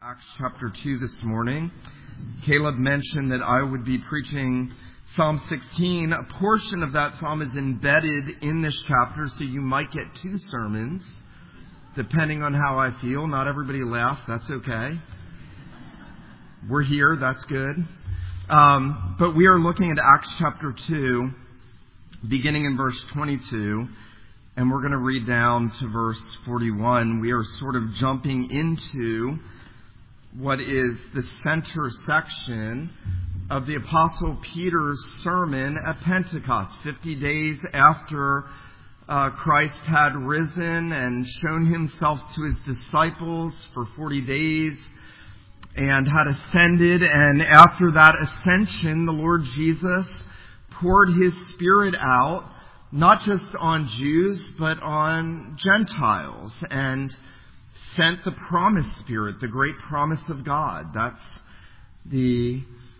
Acts chapter 2 this morning. Caleb mentioned that I would be preaching Psalm 16. A portion of that psalm is embedded in this chapter, so you might get two sermons, depending on how I feel. Not everybody laughed. That's okay. We're here. That's good. But we are looking at Acts chapter 2, beginning in verse 22, and we're going to read down to verse 41. We are sort of jumping into what is the center section of the Apostle Peter's sermon at Pentecost, 50 days after Christ had risen and shown himself to his disciples for 40 days and had ascended. And after that ascension, the Lord Jesus poured his Spirit out, not just on Jews, but on Gentiles, and sent the promised Spirit, the great promise of God. That's the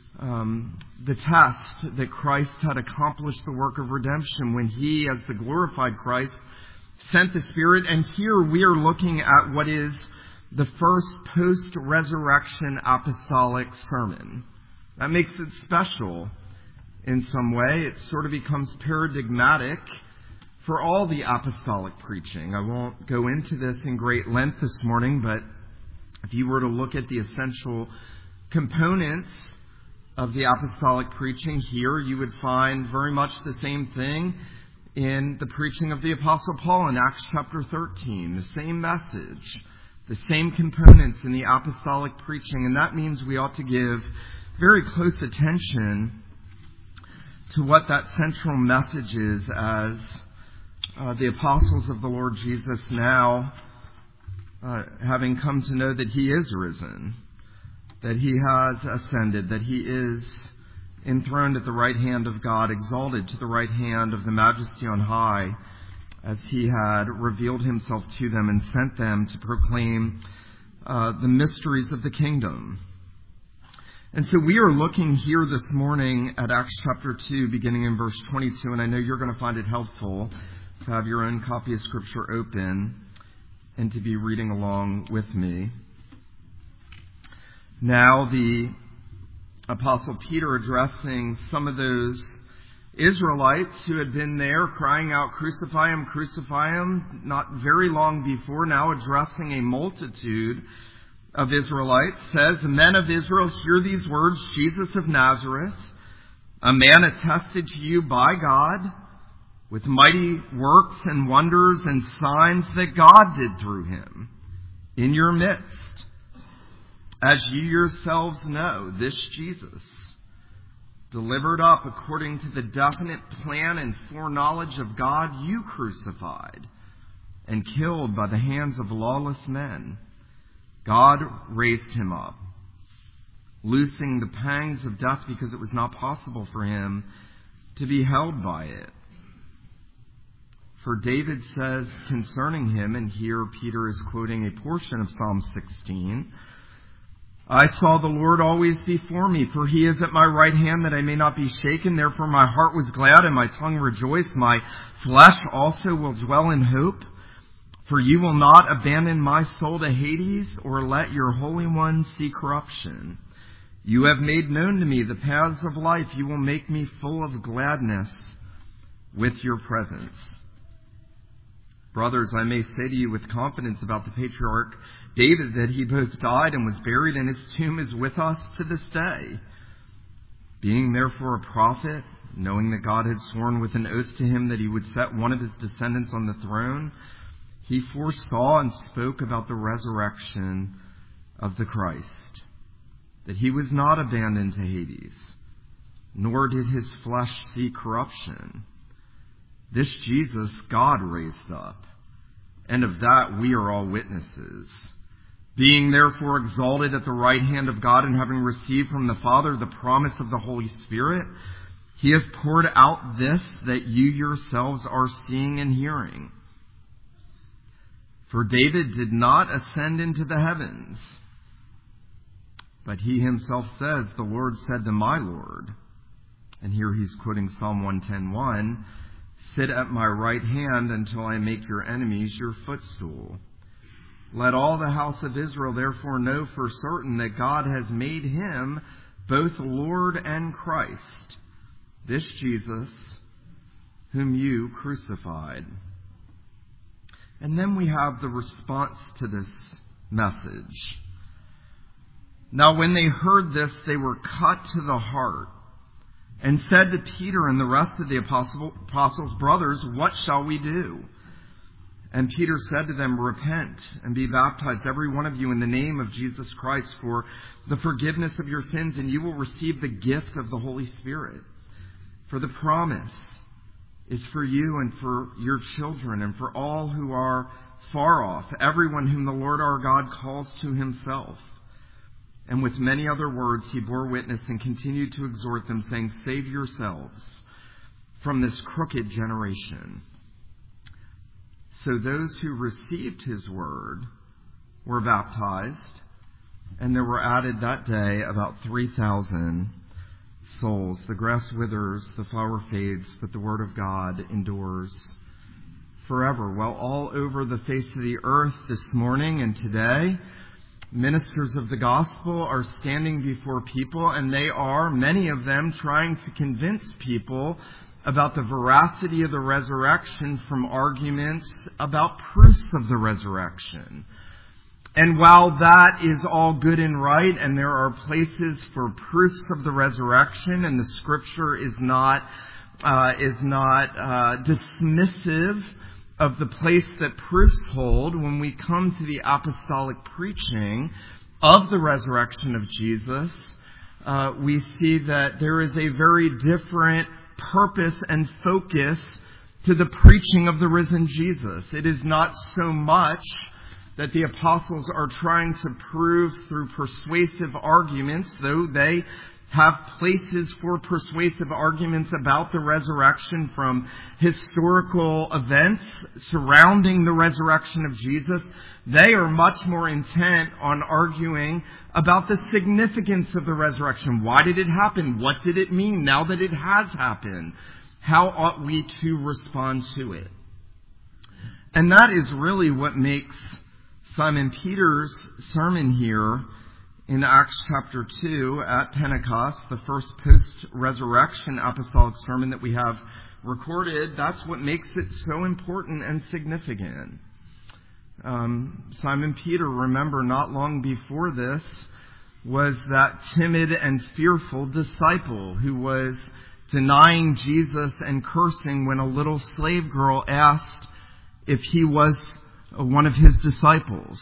test that Christ had accomplished the work of redemption when he, as the glorified Christ, sent the Spirit. And here we are looking at what is the first post-resurrection apostolic sermon. That makes it special in some way. It sort of becomes paradigmatic for all the apostolic preaching. I won't go into this in great length this morning, but if you were to look at the essential components of the apostolic preaching here, you would find very much the same thing in the preaching of the Apostle Paul in Acts chapter 13. The same message, the same components in the apostolic preaching, and that means we ought to give very close attention to what that central message is as the apostles of the Lord Jesus now, having come to know that he is risen, that he has ascended, that he is enthroned at the right hand of God, exalted to the right hand of the Majesty on high, as he had revealed himself to them and sent them to proclaim the mysteries of the kingdom. And so we are looking here this morning at Acts chapter 2, beginning in verse 22, and I know you're going to find it helpful to have your own copy of Scripture open and to be reading along with me. Now the Apostle Peter, addressing some of those Israelites who had been there crying out, crucify him, not very long before, now addressing a multitude of Israelites, says, Men of Israel, hear these words, Jesus of Nazareth, a man attested to you by God, with mighty works and wonders and signs that God did through him in your midst. As you yourselves know, this Jesus, delivered up according to the definite plan and foreknowledge of God, you crucified and killed by the hands of lawless men. God raised him up, loosing the pangs of death because it was not possible for him to be held by it. For David says concerning him, and here Peter is quoting a portion of Psalm 16, I saw the Lord always before me, for he is at my right hand that I may not be shaken. Therefore my heart was glad and my tongue rejoiced. My flesh also will dwell in hope. For you will not abandon my soul to Hades, or let your Holy One see corruption. You have made known to me the paths of life. You will make me full of gladness with your presence. Brothers, I may say to you with confidence about the patriarch David that he both died and was buried, and his tomb is with us to this day. Being therefore a prophet, knowing that God had sworn with an oath to him that he would set one of his descendants on the throne, he foresaw and spoke about the resurrection of the Christ, that he was not abandoned to Hades, nor did his flesh see corruption. This Jesus God raised up, and of that we are all witnesses. Being therefore exalted at the right hand of God, and having received from the Father the promise of the Holy Spirit, he has poured out this that you yourselves are seeing and hearing. For David did not ascend into the heavens, but he himself says, the Lord said to my Lord, and here he's quoting Psalm 110:1, sit at my right hand until I make your enemies your footstool. Let all the house of Israel therefore know for certain that God has made him both Lord and Christ, this Jesus whom you crucified. And then we have the response to this message. Now when they heard this, they were cut to the heart and said to Peter and the rest of the apostles, brothers, what shall we do? And Peter said to them, repent and be baptized, every one of you, in the name of Jesus Christ for the forgiveness of your sins, and you will receive the gift of the Holy Spirit. For the promise is for you and for your children and for all who are far off, everyone whom the Lord our God calls to himself. And with many other words he bore witness and continued to exhort them, saying, save yourselves from this crooked generation. So those who received his word were baptized, and there were added that day about 3,000 souls. The grass withers, the flower fades, but the word of God endures forever. Well, all over the face of the earth this morning and today, ministers of the gospel are standing before people, and they are, many of them, trying to convince people about the veracity of the resurrection from arguments about proofs of the resurrection. And while that is all good and right, and there are places for proofs of the resurrection, and the Scripture is not dismissive of the place that proofs hold, when we come to the apostolic preaching of the resurrection of Jesus, we see that there is a very different purpose and focus to the preaching of the risen Jesus. It is not so much that the apostles are trying to prove through persuasive arguments, though they have places for persuasive arguments about the resurrection from historical events surrounding the resurrection of Jesus. They are much more intent on arguing about the significance of the resurrection. Why did it happen? What did it mean now that it has happened? How ought we to respond to it? And that is really what makes Simon Peter's sermon here in Acts chapter 2 at Pentecost, the first post-resurrection apostolic sermon that we have recorded. That's what makes it so important and significant. Simon Peter, remember, not long before this, was that timid and fearful disciple who was denying Jesus and cursing when a little slave girl asked if he was one of his disciples.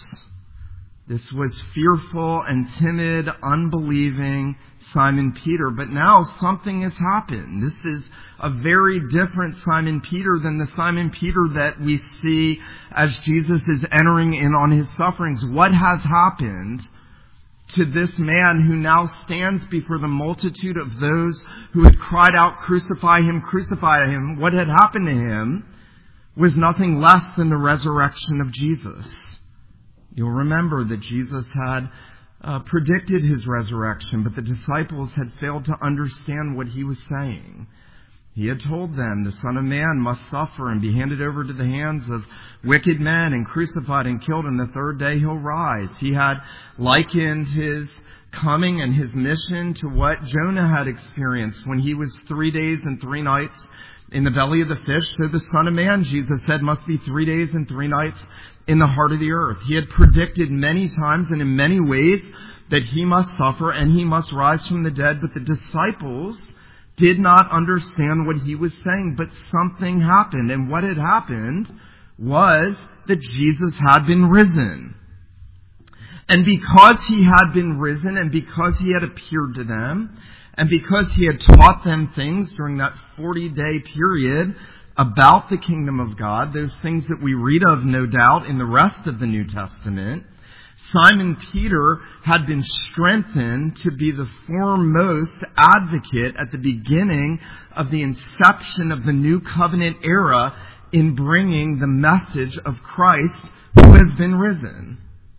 This was fearful and timid, unbelieving Simon Peter. But now something has happened. This is a very different Simon Peter than the Simon Peter that we see as Jesus is entering in on his sufferings. What has happened to this man who now stands before the multitude of those who had cried out, crucify him, crucify him? What had happened to him was nothing less than the resurrection of Jesus. You'll remember that Jesus had predicted his resurrection, but the disciples had failed to understand what he was saying. He had told them the Son of Man must suffer and be handed over to the hands of wicked men and crucified and killed, and the third day he'll rise. He had likened his coming and his mission to what Jonah had experienced when he was 3 days and 3 nights in the belly of the fish. So the Son of Man, Jesus said, must be 3 days and 3 nights in the heart of the earth. He had predicted many times and in many ways that he must suffer and he must rise from the dead. But the disciples did not understand what he was saying. But something happened. And what had happened was that Jesus had been risen. And because he had been risen and because he had appeared to them and because he had taught them things during that 40-day period about the kingdom of God, those things that we read of, no doubt, in the rest of the New Testament, Simon Peter had been strengthened to be the foremost advocate at the beginning of the inception of the New Covenant era in bringing the message of Christ who has been risen.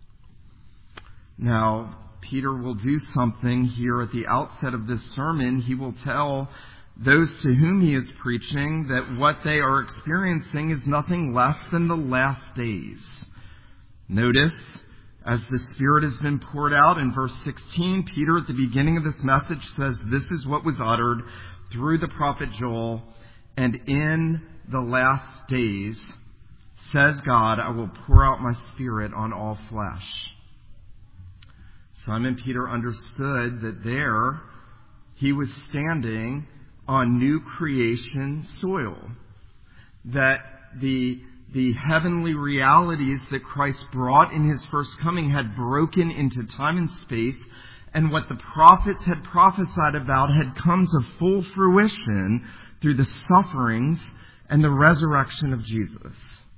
Now, Peter will do something here at the outset of this sermon. He will tell those to whom he is preaching that what they are experiencing is nothing less than the last days. Notice, as the Spirit has been poured out in verse 16, Peter at the beginning of this message says, this is what was uttered through the prophet Joel, and in the last days, says God, I will pour out my Spirit on all flesh. Simon Peter understood that there he was standing on new creation soil, that the heavenly realities that Christ brought in his first coming had broken into time and space, and what the prophets had prophesied about had come to full fruition through the sufferings and the resurrection of Jesus.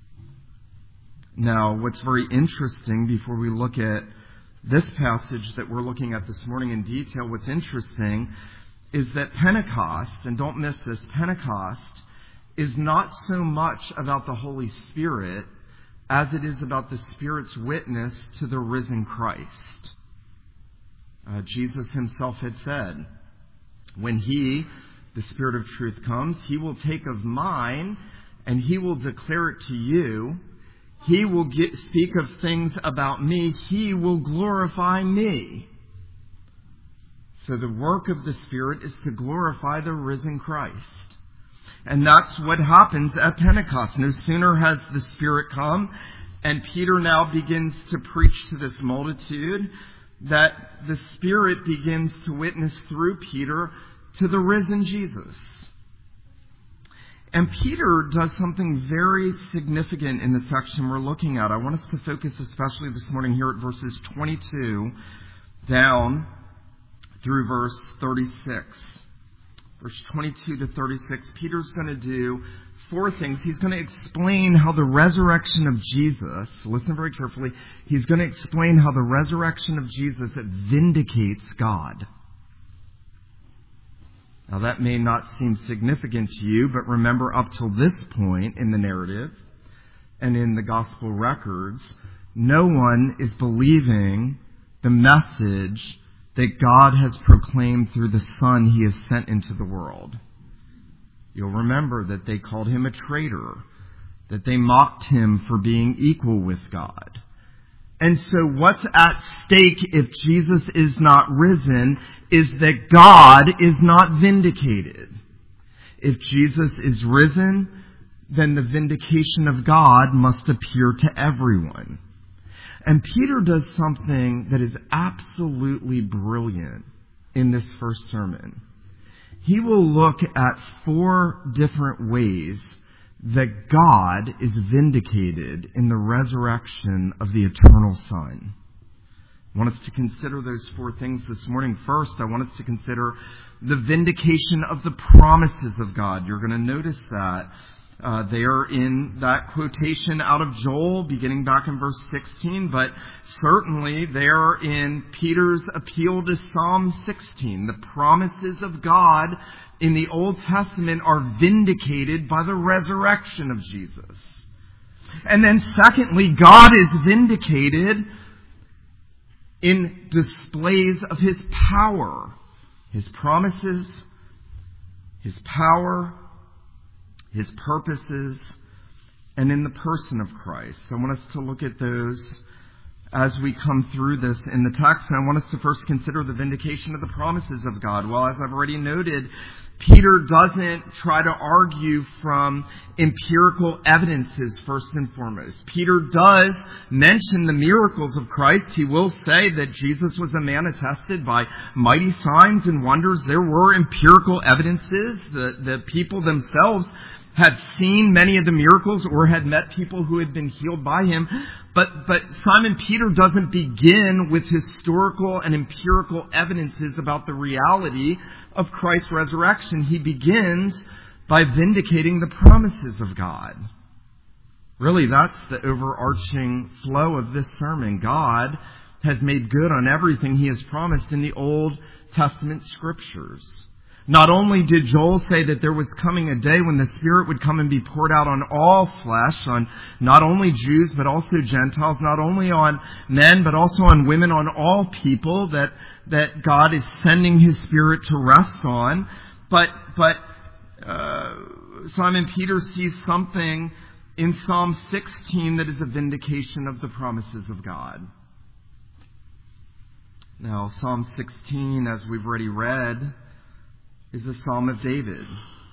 Now, what's very interesting before we look at this passage that we're looking at this morning in detail, what's interesting is that Pentecost, and don't miss this, Pentecost is not so much about the Holy Spirit as it is about the Spirit's witness to the risen Christ. Jesus himself had said, when he, the Spirit of truth, comes, he will take of mine and he will declare it to you. He will speak of things about me. He will glorify me. So the work of the Spirit is to glorify the risen Christ. And that's what happens at Pentecost. No sooner has the Spirit come, and Peter now begins to preach to this multitude, that the Spirit begins to witness through Peter to the risen Jesus. And Peter does something very significant in the section we're looking at. I want us to focus especially this morning here at verses 22 down through verse 36. Verse 22 to 36, Peter's going to do four things. He's going to explain how the resurrection of Jesus, listen very carefully, he's going to explain how the resurrection of Jesus vindicates God. Now that may not seem significant to you, but remember up till this point in the narrative and in the gospel records, no one is believing the message that God has proclaimed through the Son he has sent into the world. You'll remember that they called him a traitor, that they mocked him for being equal with God. And so what's at stake if Jesus is not risen is that God is not vindicated. If Jesus is risen, then the vindication of God must appear to everyone. And Peter does something that is absolutely brilliant in this first sermon. He will look at four different ways that God is vindicated in the resurrection of the eternal Son. I want us to consider those four things this morning. First, I want us to consider the vindication of the promises of God. You're going to notice that there in that quotation out of Joel, beginning back in verse 16, but certainly there in Peter's appeal to Psalm 16. The promises of God in the Old Testament are vindicated by the resurrection of Jesus. And then secondly, God is vindicated in displays of his power, his promises, his power, his purposes, and in the person of Christ. I want us to look at those as we come through this in the text. And I want us to first consider the vindication of the promises of God. Well, as I've already noted, Peter doesn't try to argue from empirical evidences first and foremost. Peter does mention the miracles of Christ. He will say that Jesus was a man attested by mighty signs and wonders. There were empirical evidences. The people themselves had seen many of the miracles or had met people who had been healed by him. But Simon Peter doesn't begin with historical and empirical evidences about the reality of Christ's resurrection. He begins by vindicating the promises of God. Really, that's the overarching flow of this sermon. God has made good on everything he has promised in the Old Testament scriptures. Not only did Joel say that there was coming a day when the Spirit would come and be poured out on all flesh, on not only Jews but also Gentiles, not only on men but also on women, on all people that God is sending his Spirit to rest on. But Simon Peter sees something in Psalm 16 that is a vindication of the promises of God. Now, Psalm 16, as we've already read, is a Psalm of David.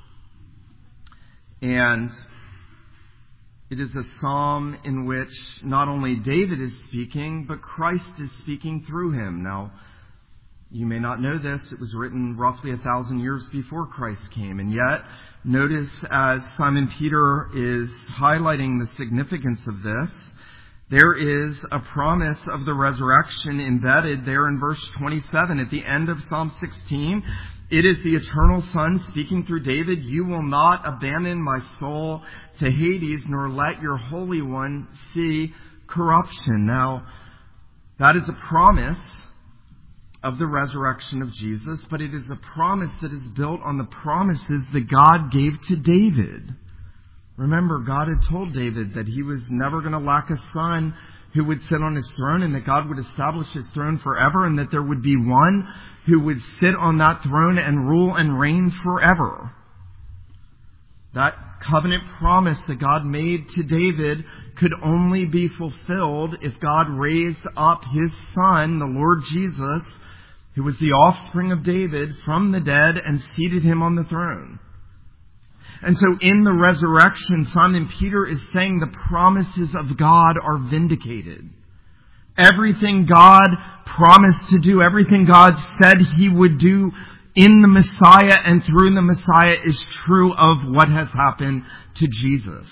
And it is a psalm in which not only David is speaking, but Christ is speaking through him. Now, you may not know this. It was written roughly 1,000 years before Christ came. And yet, notice as Simon Peter is highlighting the significance of this, there is a promise of the resurrection embedded there in verse 27 at the end of Psalm 16. It is the eternal Son speaking through David. You will not abandon my soul to Hades, nor let your Holy One see corruption. Now, that is a promise of the resurrection of Jesus, but it is a promise that is built on the promises that God gave to David. Remember, God had told David that he was never going to lack a son who would sit on his throne, and that God would establish his throne forever, and that there would be one who would sit on that throne and rule and reign forever. That covenant promise that God made to David could only be fulfilled if God raised up his son, the Lord Jesus, who was the offspring of David, from the dead and seated him on the throne. And so in the resurrection, Simon Peter is saying the promises of God are vindicated. Everything God promised to do, everything God said he would do in the Messiah and through the Messiah is true of what has happened to Jesus.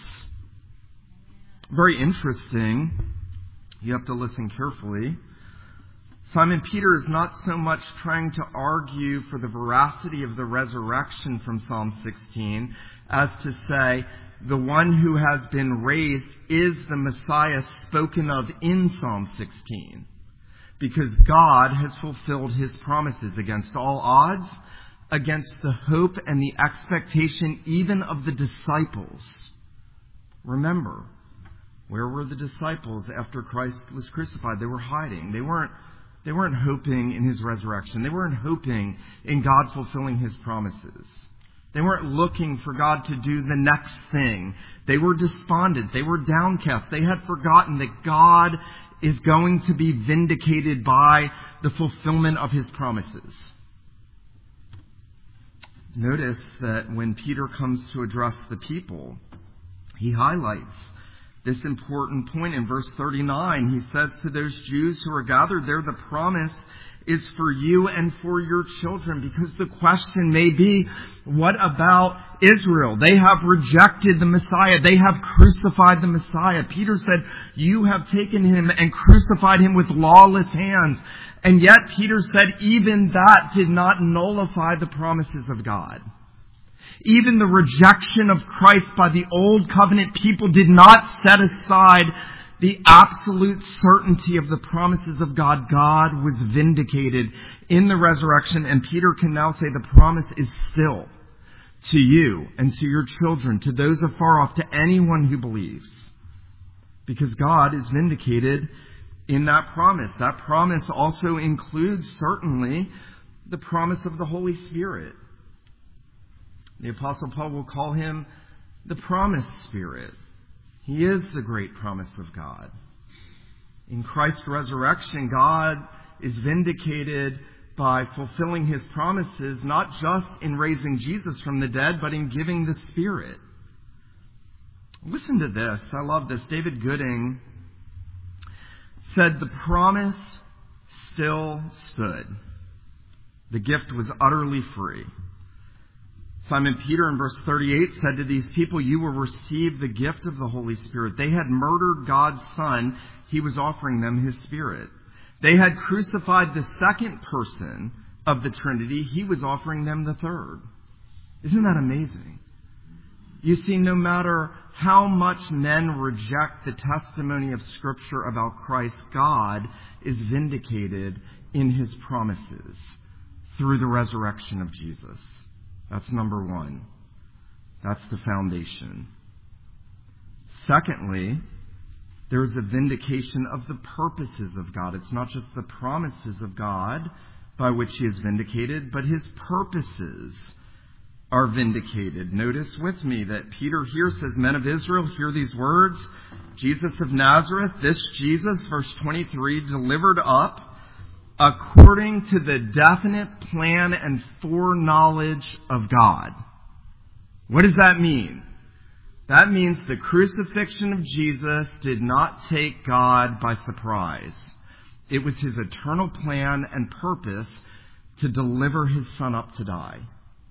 Very interesting. You have to listen carefully. Simon Peter is not so much trying to argue for the veracity of the resurrection from Psalm 16 as to say the one who has been raised is the Messiah spoken of in Psalm 16. Because God has fulfilled his promises against all odds, against the hope and the expectation even of the disciples. Remember, where were the disciples after Christ was crucified? They were hiding. They weren't hoping in his resurrection. They weren't hoping in God fulfilling his promises. They weren't looking for God to do the next thing. They were despondent. They were downcast. They had forgotten that God is going to be vindicated by the fulfillment of his promises. Notice that when Peter comes to address the people, he highlights this important point in verse 39. He says to those Jews who are gathered there, the promise is for you and for your children, because the question may be, what about Israel? They have rejected the Messiah. They have crucified the Messiah. Peter said, you have taken him and crucified him with lawless hands. And yet Peter said, even that did not nullify the promises of God. Even the rejection of Christ by the old covenant people did not set aside the absolute certainty of the promises of God. God was vindicated in the resurrection, and Peter can now say the promise is still to you and to your children, to those afar off, to anyone who believes. Because God is vindicated in that promise. That promise also includes, certainly, the promise of the Holy Spirit. The Apostle Paul will call him the promised Spirit. He is the great promise of God. In Christ's resurrection, God is vindicated by fulfilling his promises, not just in raising Jesus from the dead, but in giving the Spirit. Listen to this. I love this. David Gooding said, the promise still stood. The gift was utterly free. Simon Peter in verse 38 said to these people, you will receive the gift of the Holy Spirit. They had murdered God's Son. He was offering them his Spirit. They had crucified the second person of the Trinity. He was offering them the third. Isn't that amazing? You see, no matter how much men reject the testimony of Scripture about Christ, God is vindicated in his promises through the resurrection of Jesus. That's number one. That's the foundation. Secondly, there is a vindication of the purposes of God. It's not just the promises of God by which he is vindicated, but his purposes are vindicated. Notice with me that Peter here says, men of Israel, hear these words. Jesus of Nazareth, this Jesus, verse 23, delivered up according to the definite plan and foreknowledge of God. What does that mean? That means the crucifixion of Jesus did not take God by surprise. It was his eternal plan and purpose to deliver his Son up to die.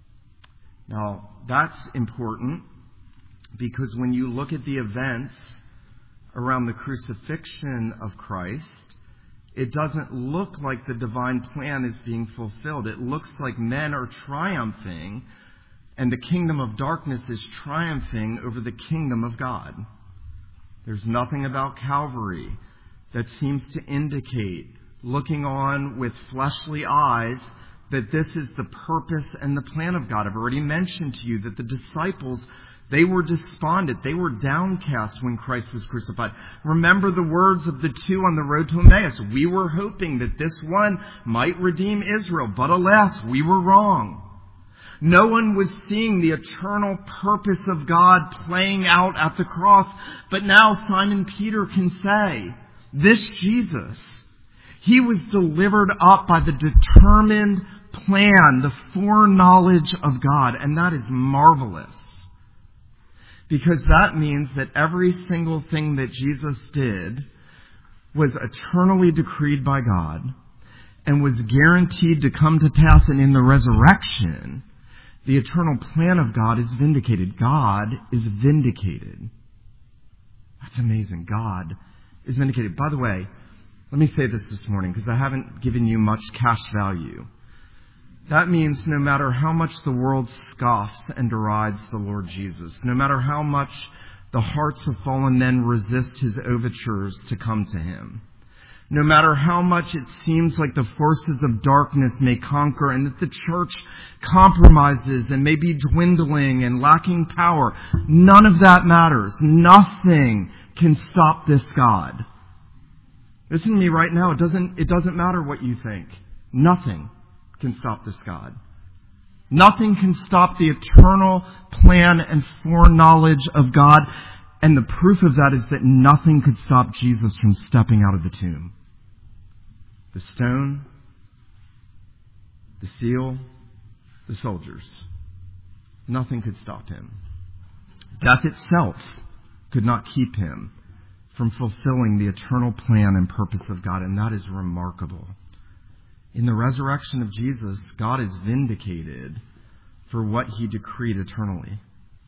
Now, that's important because when you look at the events around the crucifixion of Christ, it doesn't look like the divine plan is being fulfilled. It looks like men are triumphing and the kingdom of darkness is triumphing over the kingdom of God. There's nothing about Calvary that seems to indicate, looking on with fleshly eyes, that this is the purpose and the plan of God. I've already mentioned to you that the disciples, they were despondent. They were downcast when Christ was crucified. Remember the words of the two on the road to Emmaus. We were hoping that this one might redeem Israel, but alas, we were wrong. No one was seeing the eternal purpose of God playing out at the cross. But now Simon Peter can say, this Jesus, he was delivered up by the determined plan, the foreknowledge of God. And that is marvelous. Because that means that every single thing that Jesus did was eternally decreed by God and was guaranteed to come to pass. And in the resurrection, the eternal plan of God is vindicated. God is vindicated. That's amazing. God is vindicated. By the way, let me say this morning because I haven't given you much cash value. That means no matter how much the world scoffs and derides the Lord Jesus, no matter how much the hearts of fallen men resist his overtures to come to him, no matter how much it seems like the forces of darkness may conquer and that the church compromises and may be dwindling and lacking power, none of that matters. Nothing can stop this God. Listen to me right now. It doesn't matter what you think. Nothing can stop this God. Nothing can stop the eternal plan and foreknowledge of God. And the proof of that is that nothing could stop Jesus from stepping out of the tomb. The stone, the seal, the soldiers. Nothing could stop him. Death itself could not keep him from fulfilling the eternal plan and purpose of God. And that is remarkable. In the resurrection of Jesus, God is vindicated for what he decreed eternally.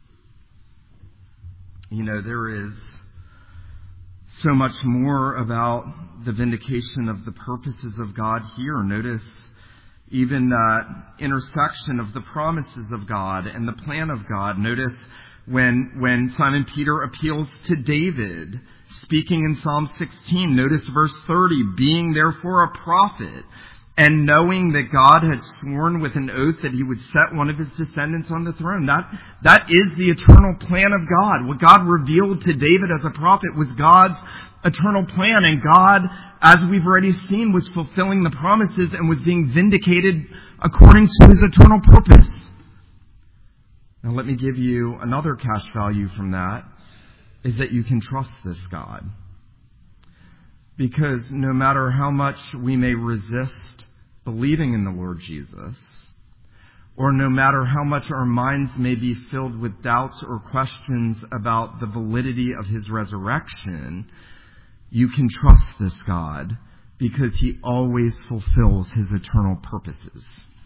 You know, there is so much more about the vindication of the purposes of God here. Notice even that intersection of the promises of God and the plan of God. Notice when Simon Peter appeals to David, speaking in Psalm 16, notice verse 30, being therefore a prophet, and knowing that God had sworn with an oath that he would set one of his descendants on the throne. That is the eternal plan of God. What God revealed to David as a prophet was God's eternal plan. And God, as we've already seen, was fulfilling the promises and was being vindicated according to his eternal purpose. Now let me give you another cash value from that, is that you can trust this God. Because no matter how much we may resist believing in the Lord Jesus, or no matter how much our minds may be filled with doubts or questions about the validity of his resurrection, you can trust this God because he always fulfills his eternal purposes.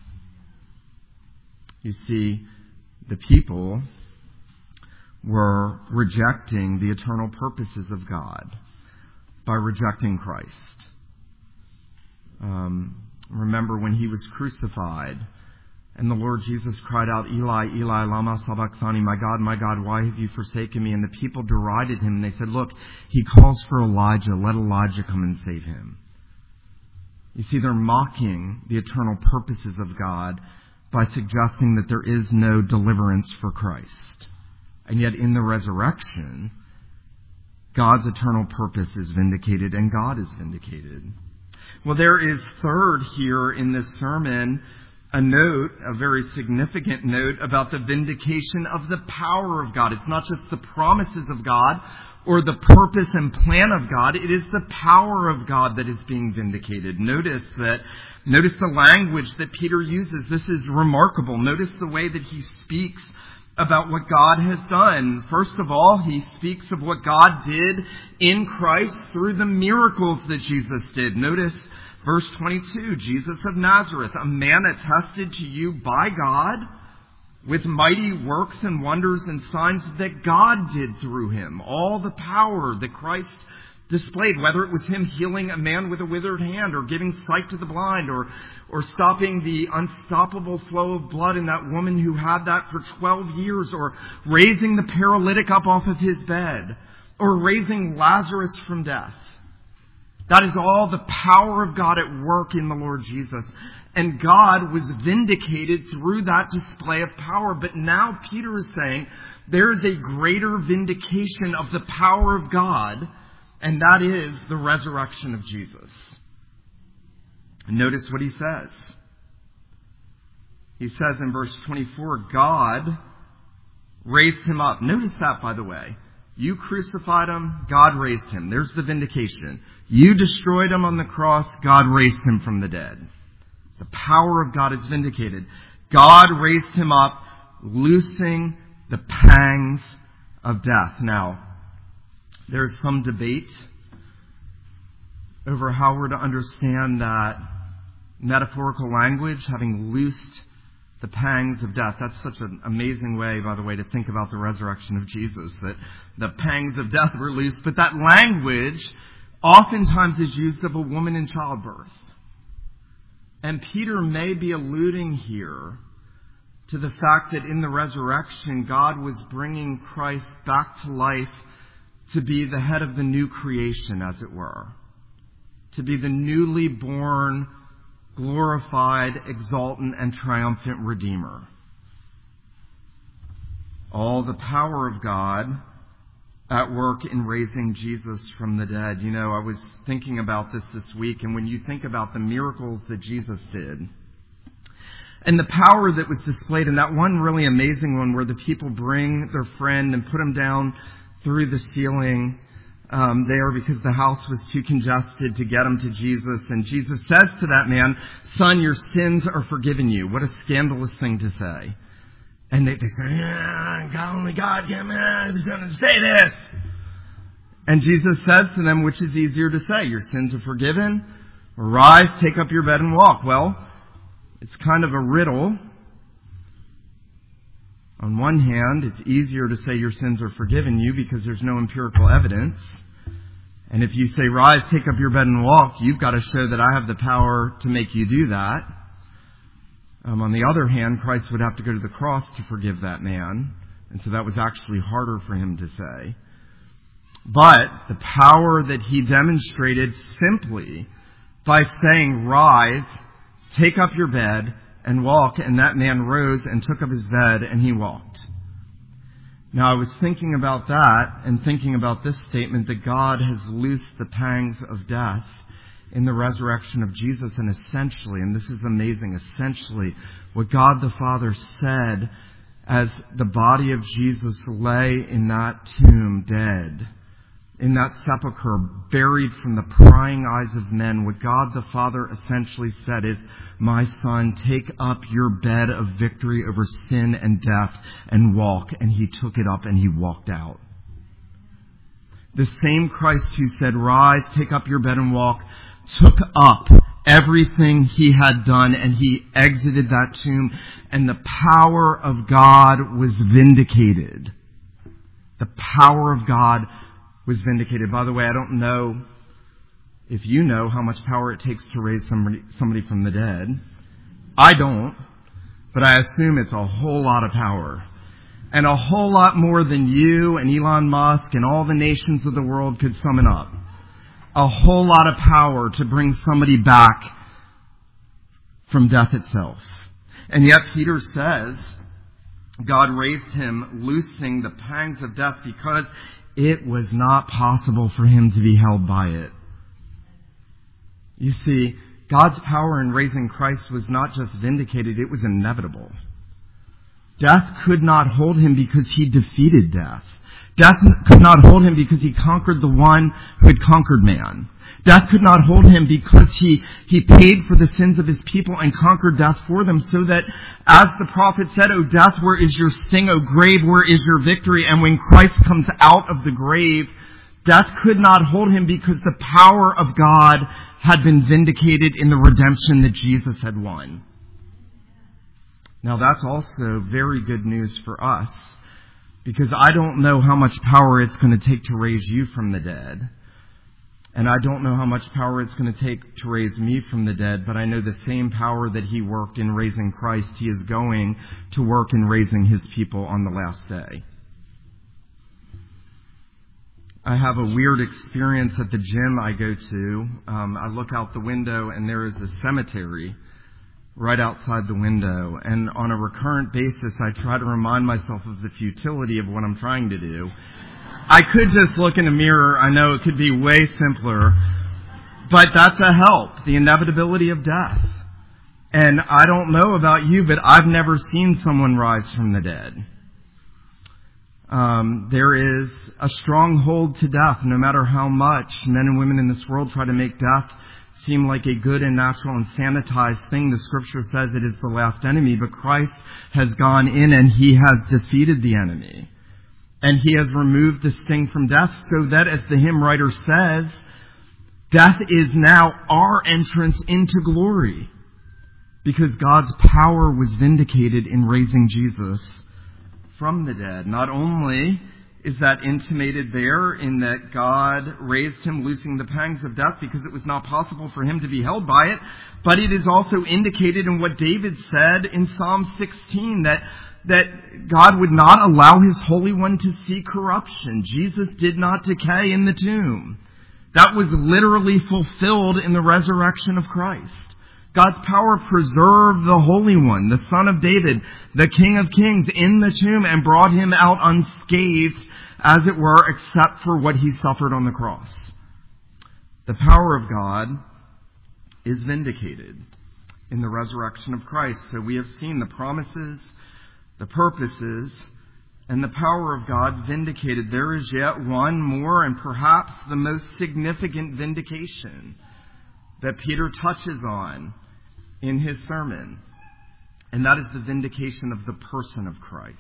You see, the people were rejecting the eternal purposes of God by rejecting Christ. Remember when he was crucified and the Lord Jesus cried out, Eli, Eli, lama sabachthani, my God, why have you forsaken me? And the people derided him and they said, look, he calls for Elijah. Let Elijah come and save him. You see, they're mocking the eternal purposes of God by suggesting that there is no deliverance for Christ. And yet in the resurrection, God's eternal purpose is vindicated and God is vindicated. Well, there is third here in this sermon a note, a very significant note about the vindication of the power of God. It's not just the promises of God or the purpose and plan of God. It is the power of God that is being vindicated. Notice the language that Peter uses. This is remarkable. Notice the way that he speaks about what God has done. First of all, he speaks of what God did in Christ through the miracles that Jesus did. Notice verse 22, Jesus of Nazareth, a man attested to you by God with mighty works and wonders and signs that God did through him. All the power that Christ displayed, whether it was him healing a man with a withered hand or giving sight to the blind or stopping the unstoppable flow of blood in that woman who had that for 12 years, or raising the paralytic up off of his bed, or raising Lazarus from death. That is all the power of God at work in the Lord Jesus. And God was vindicated through that display of power. But now Peter is saying there is a greater vindication of the power of God, and that is the resurrection of Jesus. Notice what he says. He says in verse 24, God raised him up. Notice that, by the way. You crucified him, God raised him. There's the vindication. You destroyed him on the cross, God raised him from the dead. The power of God is vindicated. God raised him up, loosing the pangs of death. Now, there's some debate over how we're to understand that metaphorical language, having loosed the pangs of death. That's such an amazing way, by the way, to think about the resurrection of Jesus, that the pangs of death were loosed. But that language oftentimes is used of a woman in childbirth. And Peter may be alluding here to the fact that in the resurrection, God was bringing Christ back to life to be the head of the new creation, as it were. To be the newly born, glorified, exultant, and triumphant Redeemer. All the power of God at work in raising Jesus from the dead. You know, I was thinking about this week, and when you think about the miracles that Jesus did, and the power that was displayed in that one really amazing one where the people bring their friend and put him down through the ceiling there because the house was too congested to get him to Jesus. And Jesus says to that man, "Son, your sins are forgiven you." What a scandalous thing to say. And they say, "Yeah, only God can say this." And Jesus says to them, which is easier to say, your sins are forgiven, rise, take up your bed and walk. Well, it's kind of a riddle. On one hand, it's easier to say your sins are forgiven you because there's no empirical evidence. And if you say, rise, take up your bed and walk, you've got to show that I have the power to make you do that. On the other hand, Christ would have to go to the cross to forgive that man. And so that was actually harder for him to say. But the power that he demonstrated simply by saying, rise, take up your bed and walk, and that man rose and took up his bed and he walked. Now I was thinking about that and thinking about this statement that God has loosed the pangs of death in the resurrection of Jesus, and essentially, and this is amazing, essentially what God the Father said as the body of Jesus lay in that tomb dead, in that sepulcher, buried from the prying eyes of men, what God the Father essentially said is, my son, take up your bed of victory over sin and death and walk. And he took it up and he walked out. The same Christ who said, rise, take up your bed and walk, took up everything he had done and he exited that tomb, and the power of God was vindicated. The power of God was vindicated. By the way, I don't know if you know how much power it takes to raise somebody from the dead. I don't, but I assume it's a whole lot of power. And a whole lot more than you and Elon Musk and all the nations of the world could summon up. A whole lot of power to bring somebody back from death itself. And yet Peter says God raised him, loosing the pangs of death, because it was not possible for him to be held by it. You see, God's power in raising Christ was not just vindicated, it was inevitable. Death could not hold him because he defeated death. Death could not hold him because he conquered the one who had conquered man. Death could not hold him because he paid for the sins of his people and conquered death for them, so that, as the prophet said, "O death, where is your sting? O grave, where is your victory?" And when Christ comes out of the grave, death could not hold him because the power of God had been vindicated in the redemption that Jesus had won. Now that's also very good news for us, because I don't know how much power it's going to take to raise you from the dead. And I don't know how much power it's going to take to raise me from the dead, but I know the same power that he worked in raising Christ, he is going to work in raising his people on the last day. I have a weird experience at the gym I go to. I look out the window and there is a cemetery right outside the window. And on a recurrent basis, I try to remind myself of the futility of what I'm trying to do. I could just look in a mirror. I know it could be way simpler, but that's a help, the inevitability of death. And I don't know about you, but I've never seen someone rise from the dead. There is a strong hold to death, no matter how much men and women in this world try to make death seem like a good and natural and sanitized thing. The scripture says it is the last enemy, but Christ has gone in and he has defeated the enemy. And he has removed the sting from death, so that, as the hymn writer says, death is now our entrance into glory, because God's power was vindicated in raising Jesus from the dead. Not only is that intimated there in that God raised him, loosing the pangs of death because it was not possible for him to be held by it, but it is also indicated in what David said in Psalm 16, that God would not allow his Holy One to see corruption. Jesus did not decay in the tomb. That was literally fulfilled in the resurrection of Christ. God's power preserved the Holy One, the Son of David, the King of Kings, in the tomb and brought him out unscathed, as it were, except for what he suffered on the cross. The power of God is vindicated in the resurrection of Christ. So we have seen the promises, the purposes, and the power of God vindicated. There is yet one more, and perhaps the most significant vindication that Peter touches on in his sermon, and that is the vindication of the person of Christ.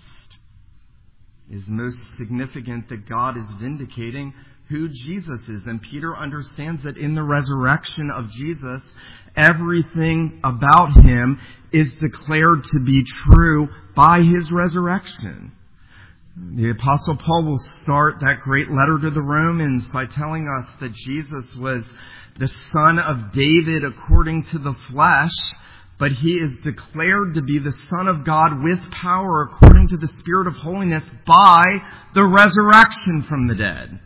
It is most significant that God is vindicating who Jesus is, and Peter understands that in the resurrection of Jesus, everything about him is declared to be true by his resurrection. The Apostle Paul will start that great letter to the Romans by telling us that Jesus was the son of David according to the flesh, but he is declared to be the Son of God with power according to the Spirit of holiness by the resurrection from the dead.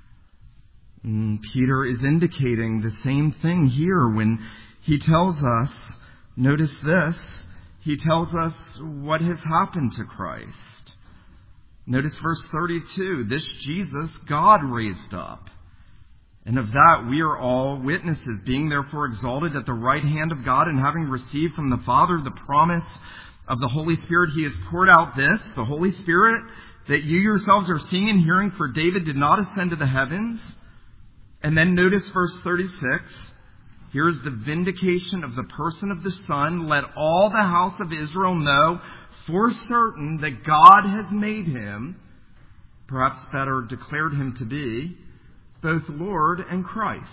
Peter is indicating the same thing here when he tells us, notice this, he tells us what has happened to Christ. Notice verse 32, this Jesus God raised up. And of that we are all witnesses, being therefore exalted at the right hand of God, and having received from the Father the promise of the Holy Spirit, he has poured out this, the Holy Spirit, that you yourselves are seeing and hearing, for David did not ascend to the heavens. And then notice verse 36. Here is the vindication of the person of the Son. Let all the house of Israel know for certain that God has made him, perhaps better declared him to be, both Lord and Christ.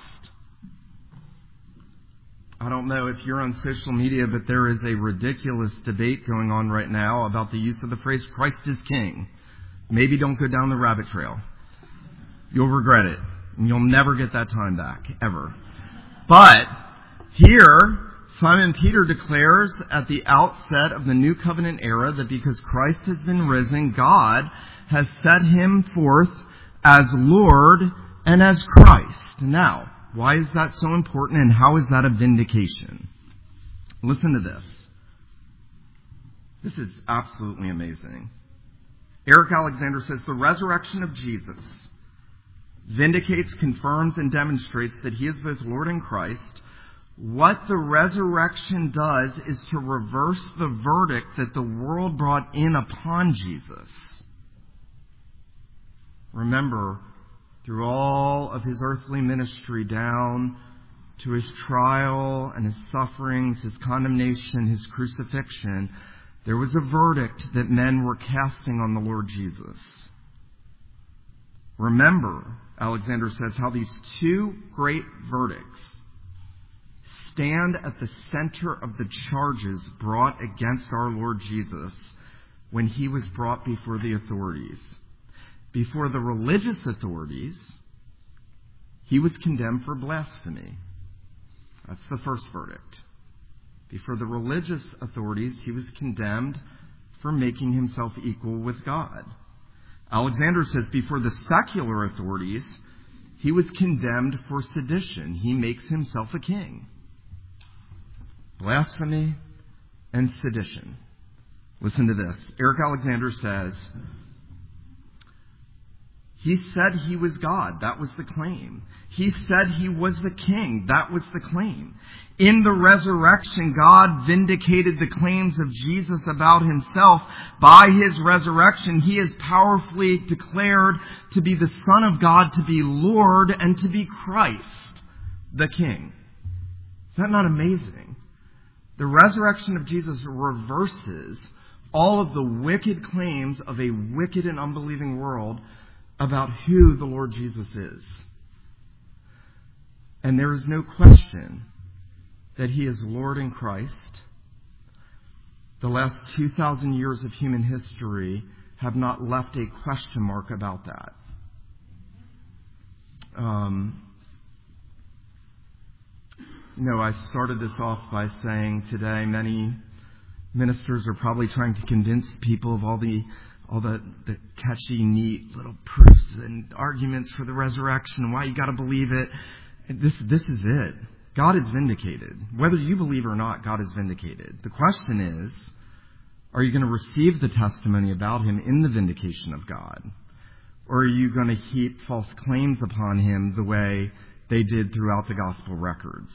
I don't know if you're on social media, but there is a ridiculous debate going on right now about the use of the phrase Christ is King. Maybe don't go down the rabbit trail. You'll regret it. And you'll never get that time back, ever. But here, Simon Peter declares at the outset of the New Covenant era that because Christ has been risen, God has set him forth as Lord and as Christ. Now, why is that so important, and how is that a vindication? Listen to this. This is absolutely amazing. Eric Alexander says, the resurrection of Jesus vindicates, confirms, and demonstrates that he is both Lord and Christ, What the resurrection does is to reverse the verdict that the world brought in upon Jesus. Remember, through all of his earthly ministry down to his trial and his sufferings, his condemnation, his crucifixion, there was a verdict that men were casting on the Lord Jesus. Remember, Alexander says, how these two great verdicts stand at the center of the charges brought against our Lord Jesus when he was brought before the authorities. Before the religious authorities, he was condemned for blasphemy. That's the first verdict. Before the religious authorities, he was condemned for making himself equal with God. Alexander says before the secular authorities, he was condemned for sedition. He makes himself a king. Blasphemy and sedition. Listen to this. Eric Alexander says, he said he was God. That was the claim. He said he was the king. That was the claim. In the resurrection, God vindicated the claims of Jesus about himself. By his resurrection, he is powerfully declared to be the Son of God, to be Lord, and to be Christ, the King. Is that not amazing? The resurrection of Jesus reverses all of the wicked claims of a wicked and unbelieving world about who the Lord Jesus is. And there is no question that he is Lord in Christ. The last 2,000 years of human history have not left a question mark about that. I started this off by saying today many ministers are probably trying to convince people of all the catchy, neat little proofs and arguments for the resurrection, why you got to believe it. This is it. God is vindicated. Whether you believe or not, God is vindicated. The question is, are you going to receive the testimony about him in the vindication of God? Or are you going to heap false claims upon him the way they did throughout the gospel records?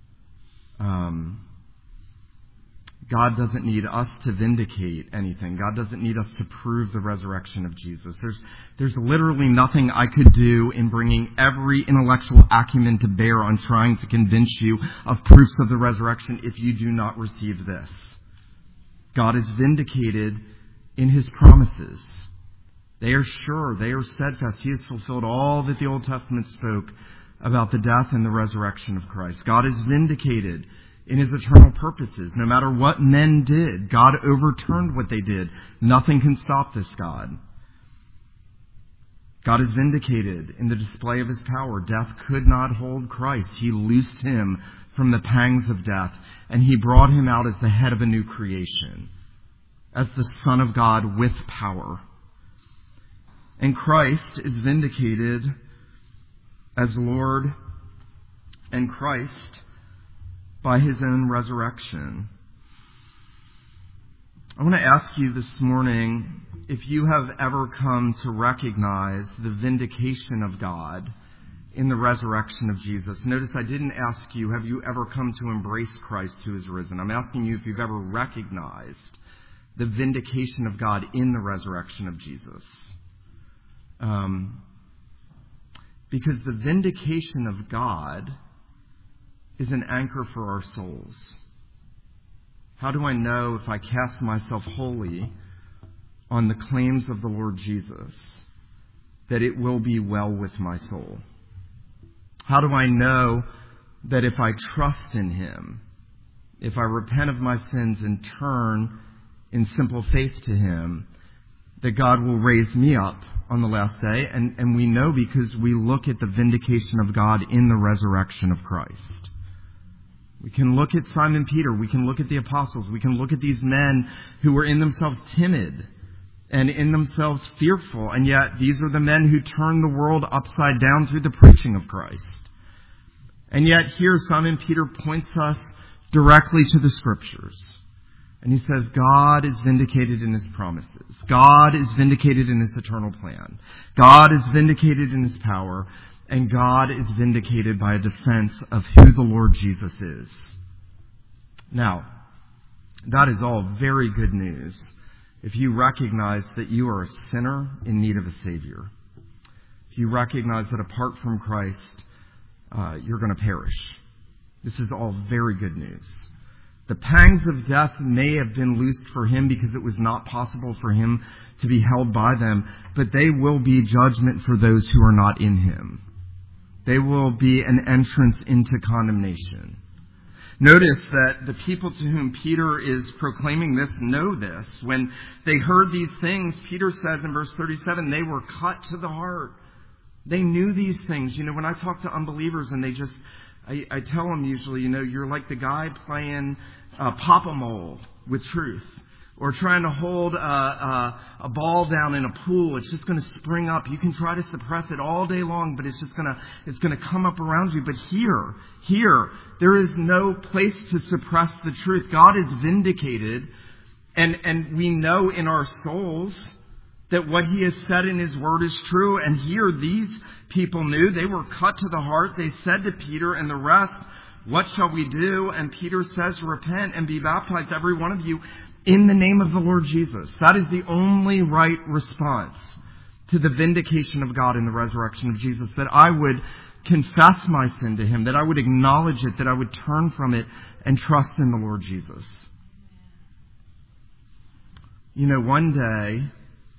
God doesn't need us to vindicate anything. God doesn't need us to prove the resurrection of Jesus. There's literally nothing I could do in bringing every intellectual acumen to bear on trying to convince you of proofs of the resurrection if you do not receive this. God is vindicated in his promises. They are sure. They are steadfast. He has fulfilled all that the Old Testament spoke about the death and the resurrection of Christ. God is vindicated in his eternal purposes. No matter what men did, God overturned what they did. Nothing can stop this God. God is vindicated in the display of his power. Death could not hold Christ. He loosed him from the pangs of death, and he brought him out as the head of a new creation, as the Son of God with power. And Christ is vindicated as Lord and Christ by his own resurrection. I want to ask you this morning if you have ever come to recognize the vindication of God in the resurrection of Jesus. Notice I didn't ask you, have you ever come to embrace Christ who is risen? I'm asking you if you've ever recognized the vindication of God in the resurrection of Jesus. Because the vindication of God is an anchor for our souls. How do I know if I cast myself wholly on the claims of the Lord Jesus that it will be well with my soul? How do I know that if I trust in him, if I repent of my sins and turn in simple faith to him, that God will raise me up on the last day? And we know because we look at the vindication of God in the resurrection of Christ. We can look at Simon Peter. We can look at the apostles. We can look at these men who were in themselves timid and in themselves fearful. And yet these are the men who turned the world upside down through the preaching of Christ. And yet here Simon Peter points us directly to the Scriptures. And he says, God is vindicated in his promises. God is vindicated in his eternal plan. God is vindicated in his power. and God is vindicated by a defense of who the Lord Jesus is. Now, that is all very good news if you recognize that you are a sinner in need of a Savior. If you recognize that apart from Christ, you're going to perish. This is all very good news. The pangs of death may have been loosed for him because it was not possible for him to be held by them, but they will be judgment for those who are not in him. They will be an entrance into condemnation. Notice that the people to whom Peter is proclaiming this know this. When they heard these things, Peter says in verse 37, they were cut to the heart. They knew these things. When I talk to unbelievers and I tell them usually, you're like the guy playing Pop-A-Mole with truth, or trying to hold a ball down in a pool. It's just going to spring up. You can try to suppress it all day long, but it's going to come up around you. But here, there is no place to suppress the truth. God is vindicated, and we know in our souls that what he has said in his word is true. And here these people knew. They were cut to the heart. They said to Peter and the rest, "What shall we do?" And Peter says, "Repent and be baptized, every one of you, in the name of the Lord Jesus." That is the only right response to the vindication of God in the resurrection of Jesus. That I would confess my sin to him, that I would acknowledge it, that I would turn from it and trust in the Lord Jesus. One day,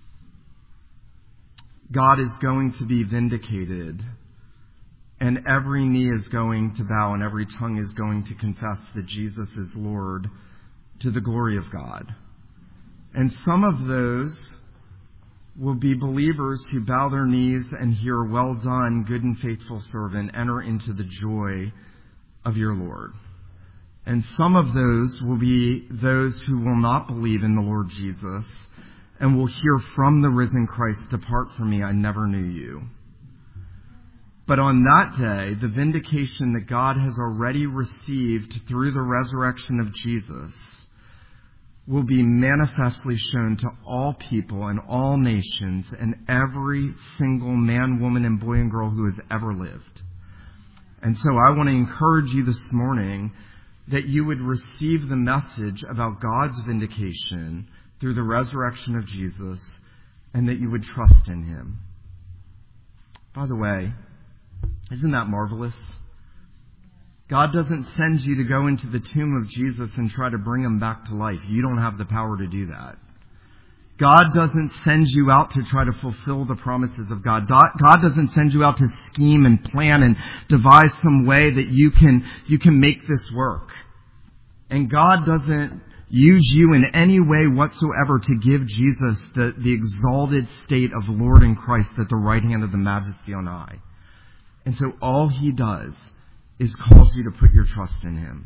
God is going to be vindicated, and every knee is going to bow and every tongue is going to confess that Jesus is Lord, to the glory of God. And some of those will be believers who bow their knees and hear, "Well done, good and faithful servant, enter into the joy of your Lord." And some of those will be those who will not believe in the Lord Jesus and will hear from the risen Christ, "Depart from me, I never knew you." But on that day, the vindication that God has already received through the resurrection of Jesus will be manifestly shown to all people and all nations and every single man, woman, and boy and girl who has ever lived. And so I want to encourage you this morning that you would receive the message about God's vindication through the resurrection of Jesus, and that you would trust in him. By the way, isn't that marvelous? God doesn't send you to go into the tomb of Jesus and try to bring him back to life. You don't have the power to do that. God doesn't send you out to try to fulfill the promises of God. God doesn't send you out to scheme and plan and devise some way that you can make this work. And God doesn't use you in any way whatsoever to give Jesus the exalted state of Lord in Christ at the right hand of the Majesty on high. And so all he does is calls you to put your trust in him.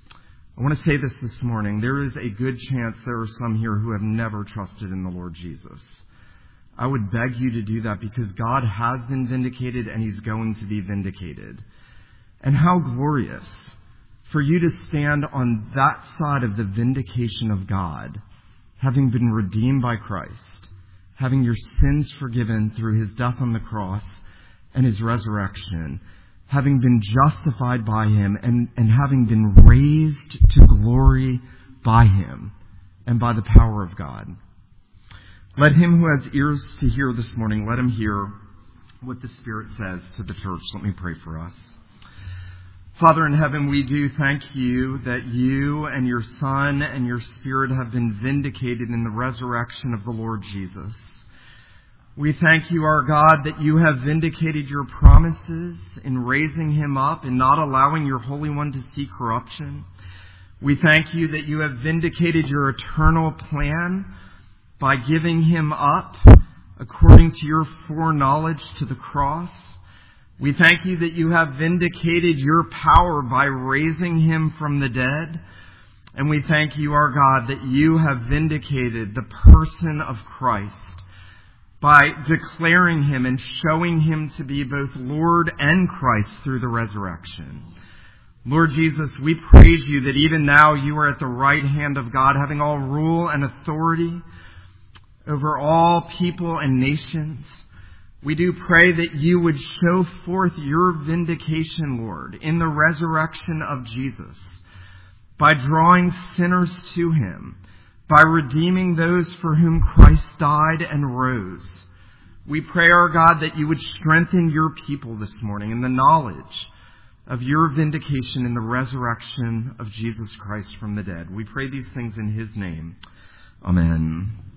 I want to say this morning. There is a good chance there are some here who have never trusted in the Lord Jesus. I would beg you to do that, because God has been vindicated and he's going to be vindicated. And how glorious for you to stand on that side of the vindication of God, having been redeemed by Christ, having your sins forgiven through his death on the cross and his resurrection, having been justified by him and having been raised to glory by him and by the power of God. Let him who has ears to hear this morning, let him hear what the Spirit says to the church. Let me pray for us. Father in heaven, we do thank you that you and your Son and your Spirit have been vindicated in the resurrection of the Lord Jesus. We thank you, our God, that you have vindicated your promises in raising him up and not allowing your Holy One to see corruption. We thank you that you have vindicated your eternal plan by giving him up according to your foreknowledge to the cross. We thank you that you have vindicated your power by raising him from the dead. And we thank you, our God, that you have vindicated the person of Christ by declaring him and showing him to be both Lord and Christ through the resurrection. Lord Jesus, we praise you that even now you are at the right hand of God, having all rule and authority over all people and nations. We do pray that you would show forth your vindication, Lord, in the resurrection of Jesus, by drawing sinners to him, by redeeming those for whom Christ died and rose. We pray, our God, that you would strengthen your people this morning in the knowledge of your vindication in the resurrection of Jesus Christ from the dead. We pray these things in his name. Amen.